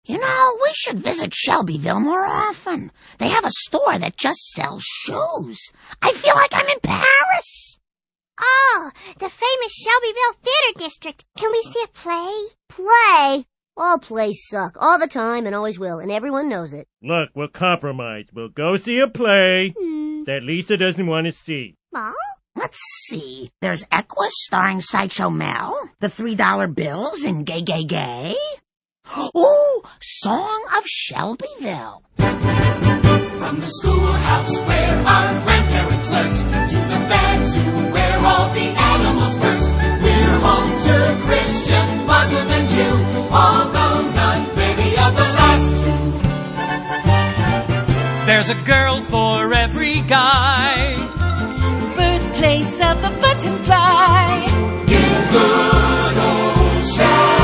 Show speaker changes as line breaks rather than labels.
You know, we should visit Shelbyville more often. They have a store that just sells shoes. I feel like I'm in Paris.
Oh, the famous Shelbyville Theater District. Can we see a play?
Play? All plays suck, all the time and always will, and everyone knows it.
Look, we'll compromise. We'll go see a play that Lisa doesn't want to see.
Huh?
Let's see. There's Equus starring Sideshow Mel, the $3 bills in Gay Gay Gay. Ooh, Song of Shelbyville.
From the schoolhouse where our grandparents learned to the band zoo where all the animals burst, we're home to Christian, Muslim, and Jew, although not many of the last two.
There's a girl for every guy,
birthplace of the butterfly.
In good old Shelbyville.